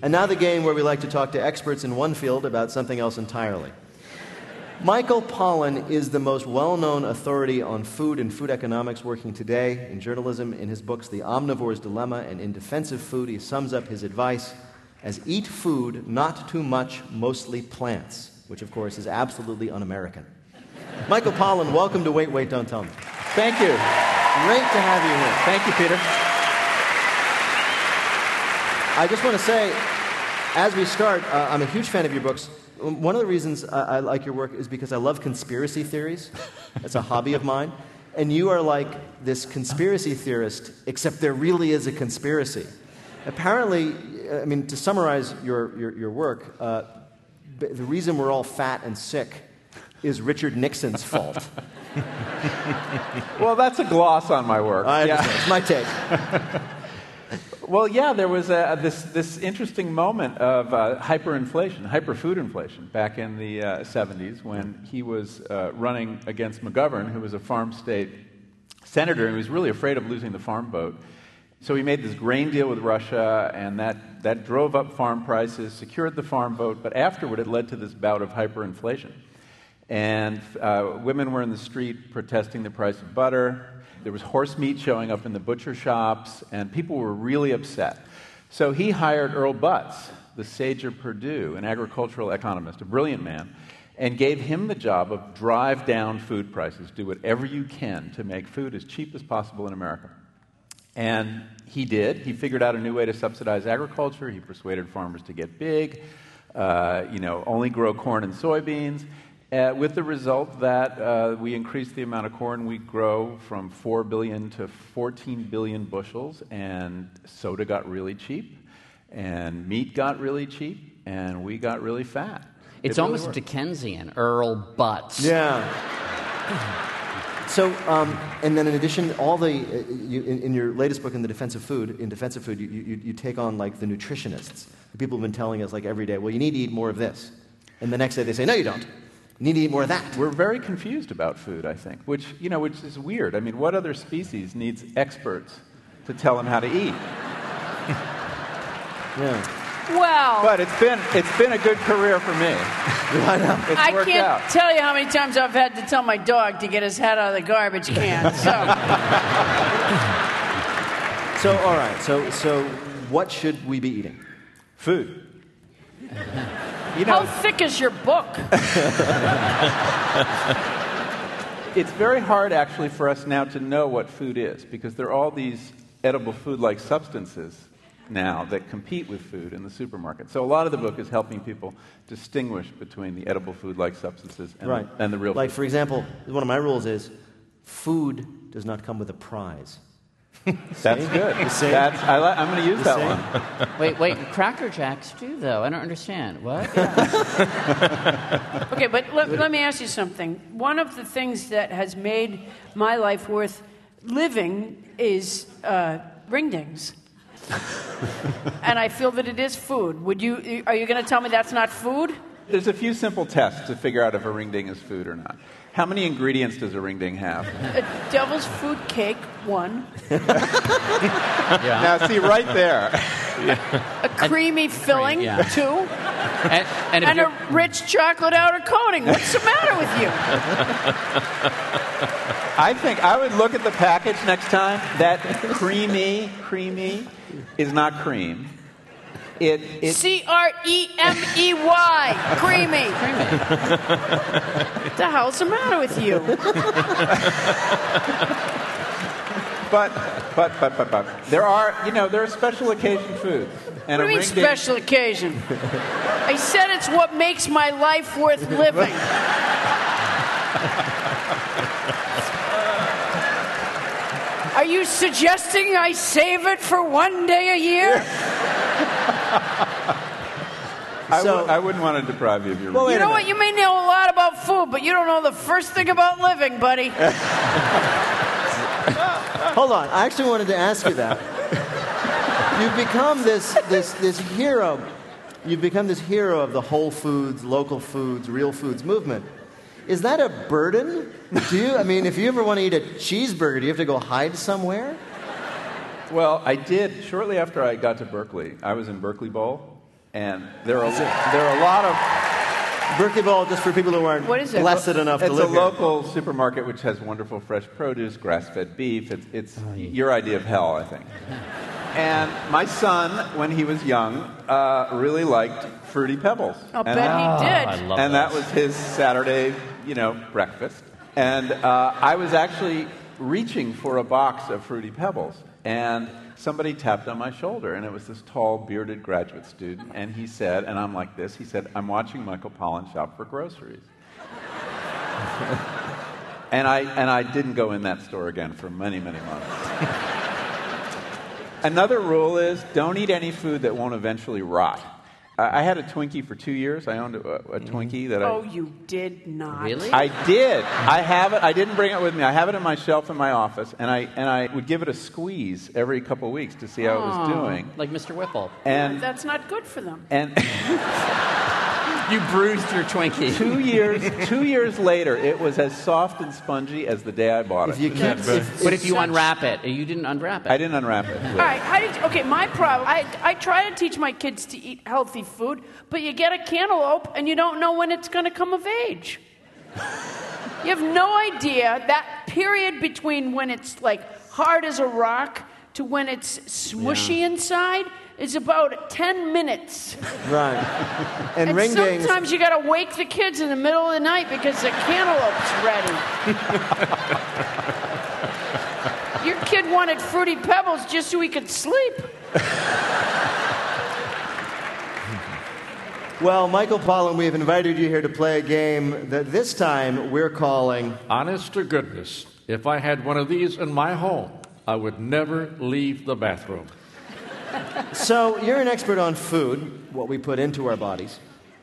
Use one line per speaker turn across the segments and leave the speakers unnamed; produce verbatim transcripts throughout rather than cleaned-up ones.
And now the game where we like to talk to experts in one field about something else entirely. Michael Pollan is the most well-known authority on food and food economics working today in journalism. In his books, The Omnivore's Dilemma and In Defense of Food, he sums up his advice as eat food, not too much, mostly plants, which, of course, is absolutely un-American. Michael Pollan, welcome to Wait, Wait, Don't Tell Me.
Thank you.
Great to have you here.
Thank you, Peter.
I just want to say, as we start, uh, I'm a huge fan of your books. One of the reasons I, I like your work is because I love conspiracy theories. It's a hobby of mine. And you are like this conspiracy theorist, except there really is a conspiracy. Apparently, I mean, to summarize your, your, your work, uh, the reason we're all fat and sick is Richard Nixon's fault.
Well, that's a gloss on my work.
I
yeah.
It's my take.
Well, yeah, there was a, this, this interesting moment of uh, hyperinflation, hyperfood inflation, back in the uh, seventies when he was uh, running against McGovern, who was a farm state senator, and he was really afraid of losing the farm vote. So he made this grain deal with Russia, and that, that drove up farm prices, secured the farm vote, but afterward it led to this bout of hyperinflation. And uh, women were in the street protesting the price of butter. There was horse meat showing up in the butcher shops, and people were really upset. So he hired Earl Butz, the sage of Purdue, an agricultural economist, a brilliant man, and gave him the job of drive down food prices, do whatever you can to make food as cheap as possible in America. And he did. He figured out a new way to subsidize agriculture. He persuaded farmers to get big, uh, you know, only grow corn and soybeans. Uh, with the result that uh, we increased the amount of corn we grow from four billion to fourteen billion bushels, and soda got really cheap, and meat got really cheap, and we got really fat.
It's
it
almost
really
Dickensian, Earl Butz.
Yeah. So, um, and then in addition, all the uh, you, in, in your latest book, In the Defense of Food, in Defense of Food, you, you, you take on like the nutritionists. The people have been telling us like every day, well, you need to eat more of this, and the next day they say, no, you don't. You need to eat more of that.
We're very confused about food, I think, which, you know, which is weird. I mean, what other species needs experts to tell them how to eat?
Yeah.
Well,
But it's been it's been a good career for me.
I know.
It's
I
worked
can't
out.
tell you how many times I've had to tell my dog to get his head out of the garbage can. So,
So, all right. So, so what should we be eating?
Food. You know,
how thick is your book?
it's very hard, actually, for us now to know what food is, because there are all these edible food-like substances now that compete with food in the supermarket. So a lot of the book is helping people distinguish between the edible food-like substances and,
Right.
the, and the real
Like,
food.
for example, one of my rules is food does not come with a prize.
That's good.
see?
That's, I li- I'm going to use
You
that
see?
one.
Wait, wait, Cracker Jacks do, though. I don't understand. What?
Okay, but let, let me ask you something. One of the things that has made my life worth living is uh, ringdings. And I feel that it is food. Would you? Are you going to tell me that's not food?
There's a few simple tests to figure out if a ringding is food or not. How many ingredients does a ringding have?
A devil's food cake, one.
Now, see, right there.
A creamy filling,
yeah.
two.
And, and, if
And
you're-
a rich chocolate outer coating. What's the matter with you?
I think I would look at the package next time. That creamy, creamy is not cream. It, it,
C R E M E Y. Creamy. What the hell's the matter with you?
but, but, but, but, but. There are, you know, there are special occasion foods. And
What do you
a
mean
ring
special occasion? I said it's what makes my life worth living. Are you suggesting I save it for one day a year?
I,
So-
w- I wouldn't want to deprive you of your
Well,
ring.
You know what? You may know a lot about food, but you don't know the first thing about living, buddy.
Hold on. I actually wanted to ask you that. You've become this, this, this hero. You've become this hero of the Whole Foods, local foods, real foods movement. Is that a burden? Do you? I mean, if you ever want to eat a cheeseburger, do you have to go hide somewhere?
Well, I did, shortly after I got to Berkeley, I was in Berkeley Bowl, And there are, there are a lot of...
Birthday Ball, just for people who aren't
What is it?
blessed enough to
It's
live
a
here.
local supermarket which has wonderful fresh produce, grass-fed beef. It's, it's your idea of hell, I think. And my son, when he was young, uh, really liked Fruity Pebbles.
I'll
and
bet he did.
I love
and that
those.
was his Saturday, you know, breakfast. And uh, I was actually reaching for a box of Fruity Pebbles, and somebody tapped on my shoulder, and it was this tall, bearded graduate student, and he said, and I'm like this, he said, "I'm watching Michael Pollan shop for groceries." and I and I didn't go in that store again for many, many months. Another rule is don't eat any food that won't eventually rot. I, I had a Twinkie for two years. I owned a, a Twinkie that I...
Oh, you did not.
Really?
I did. I have it. I didn't bring it with me. I have it in my shelf in my office, and I and I would give it a squeeze every couple of weeks to see how it was doing.
Like Mister Whipple.
And
That's not good for them.
and
You bruised your Twinkie.
two years two years later, it was as soft and spongy as the day I bought it.
If you keep, if,
But if you unwrap it, you didn't unwrap it.
I didn't unwrap it.
All right, how did you, okay, my problem, I, I try to teach my kids to eat healthy food, but you get a cantaloupe and you don't know when it's going to come of age. You have no idea that period between when it's like hard as a rock to when it's smushy
Yeah.
inside is about ten minutes.
right. And,
And
ring dings.
sometimes you got to wake the kids in the middle of the night because the cantaloupe's ready. Your kid wanted Fruity Pebbles just so he could sleep.
Well, Michael Pollan, we have invited you here to play a game that this time we're calling...
Honest to goodness, if I had one of these in my home, I would never leave the bathroom.
So, you're an expert on food, what we put into our bodies.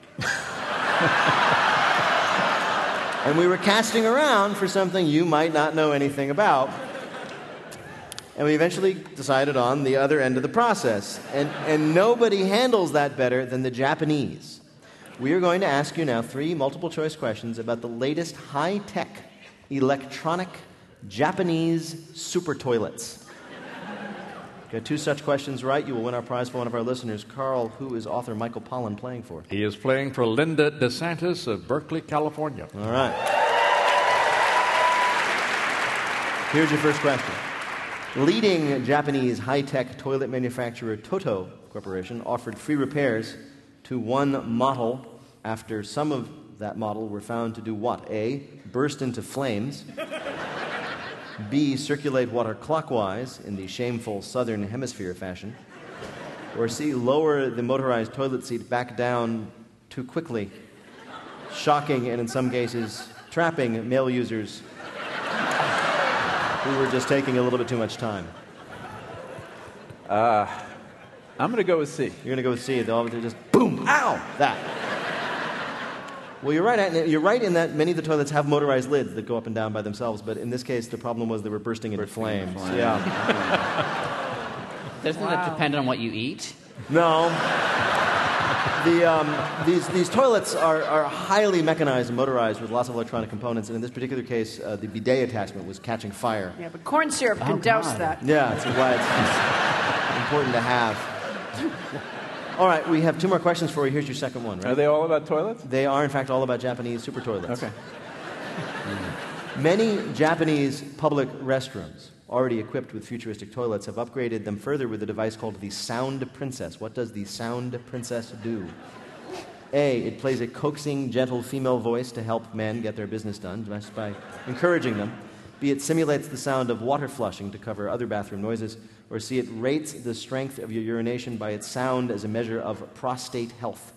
And we were casting around for something you might not know anything about. And we eventually decided on the other end of the process. And, and nobody handles that better than the Japanese. We are going to ask you now three multiple choice questions about the latest high-tech electronic Japanese super toilets. Get two such questions right, you will win our prize for one of our listeners. Carl, who is author Michael Pollan playing for?
He is playing for Linda DeSantis of Berkeley, California.
All right. Here's your first question. Leading Japanese high-tech toilet manufacturer Toto Corporation offered free repairs to one model after some of that model were found to do what? A, burst into flames. B, circulate water clockwise in the shameful southern hemisphere fashion. Or C, lower the motorized toilet seat back down too quickly, shocking and in some cases trapping male users who were just taking a little bit too much time.
Uh, I'm going to go with C.
You're going to go with C. They'll just boom, ow, that. Well, you're right. You're right in that many of the toilets have motorized lids that go up and down by themselves. But in this case, the problem was they were bursting into
Bursting
flames.
into flames.
Yeah.
Doesn't that depend on what you eat?
No. The, um, these, these toilets are, are highly mechanized and motorized with lots of electronic components. And in this particular case, uh, the bidet attachment was catching fire.
Yeah, but corn syrup can
Oh,
douse
God.
that.
Yeah, that's why it's important to have. All right, we have two more questions for you. Here's your second one,
Are
right?
they all about toilets?
They are, in fact, all about Japanese super toilets.
Okay.
Many Japanese public restrooms, already equipped with futuristic toilets, have upgraded them further with a device called the Sound Princess. What does the Sound Princess do? A, it plays a coaxing, gentle female voice to help men get their business done just by encouraging them. B, it simulates the sound of water flushing to cover other bathroom noises. Or C, it rates the strength of your urination by its sound as a measure of prostate health.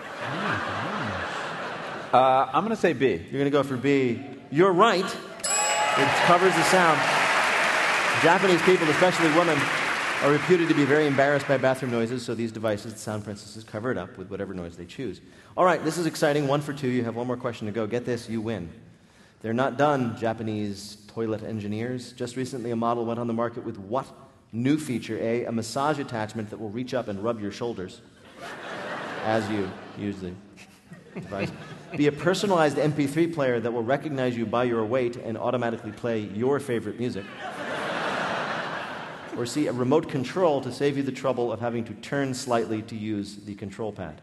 Uh, I'm going to say B.
You're going to go for B. You're right. It covers the sound. Japanese people, especially women, are reputed to be very embarrassed by bathroom noises, so these devices, the Sound Princesses, cover it up with whatever noise they choose. All right, this is exciting. One for two. You have one more question to go. Get this, you win. They're not done, Japanese toilet engineers. Just recently, a model went on the market with what new feature? A, a massage attachment that will reach up and rub your shoulders as you use the device. B, a personalized M P three player that will recognize you by your weight and automatically play your favorite music. Or C, a remote control to save you the trouble of having to turn slightly to use the control pad?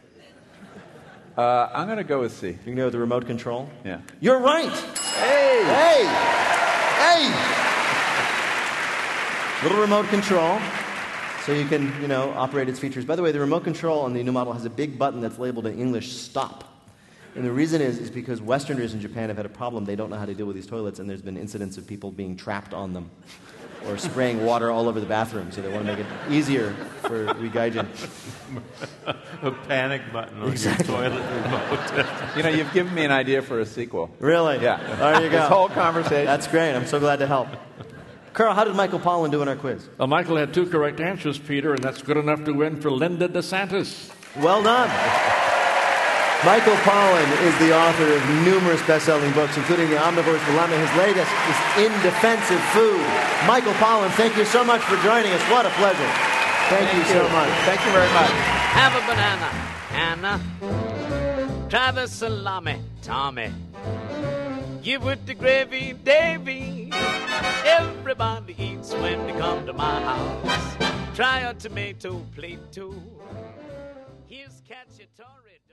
Uh, I'm going to go with C.
You can go with the remote control?
Yeah.
You're right!
Hey!
Hey! Hey! Little remote control, so you can, you know, operate its features. By the way, the remote control on the new model has a big button that's labeled in English, stop. And the reason is, is because Westerners in Japan have had a problem. They don't know how to deal with these toilets, and there's been incidents of people being trapped on them or spraying water all over the bathroom, so they want to make it easier for Rigaijin.
A panic button on
Exactly.
your toilet remote.
You know, you've given me an idea for a sequel.
Really?
Yeah.
There you go.
This whole conversation.
That's great. I'm so glad to help. Carl, how did Michael Pollan do in our quiz?
Well, Michael had two correct answers, Peter, and that's good enough to win for Linda DeSantis.
Well done. Michael Pollan is the author of numerous best-selling books, including The Omnivore's Dilemma. His latest is In Defense of Food. Michael Pollan, thank you so much for joining us. What a pleasure. Thank,
Thank
you,
you.
so much.
Thank you very much.
Have a banana, Anna. Try the salami, Tommy. Give with the gravy, Davy. Everybody eats when they come to my house. Try a tomato plate too. Here's cacciatore.